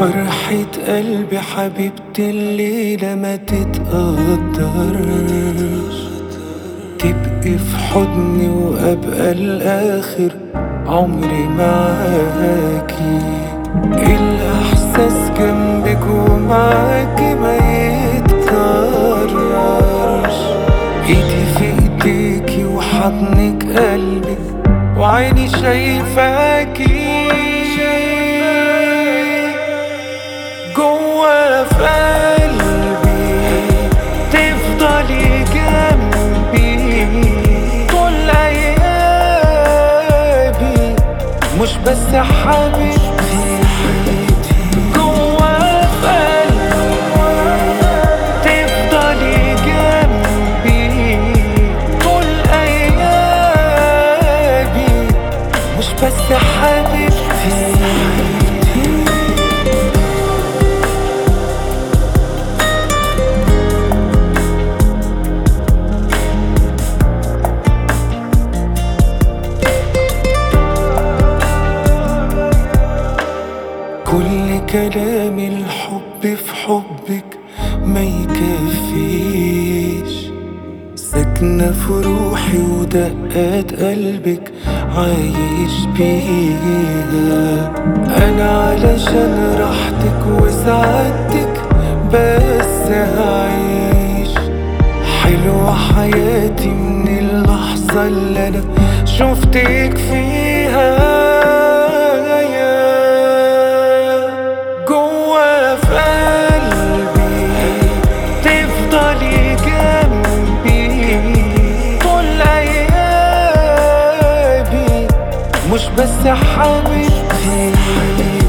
فرحة قلبي حبيبتي الليلة ما تتقدرش، تبقي في حضني وأبقى الآخر عمري معاكي. الإحساس جنبك ومعاكي ما يتكررش، ايدي في ايديكي وحضنك قلبك وعيني شايفاكي. جوا في قلبي تفضلي جنبي طول ايامي، مش بس حبيبتي. جوا في قلبي تفضلي جنبي طول ايامي، مش بس حبيبتي. كل كلام الحب في حبك ما يكفيش، ساكنة في روحي ودقات قلبك عايش بيها. أنا علشان راحتك وسعادتك بس هعيش، حلوة حياتي من اللحظة اللي أنا شفتك فيها. مش بس حبيبتي.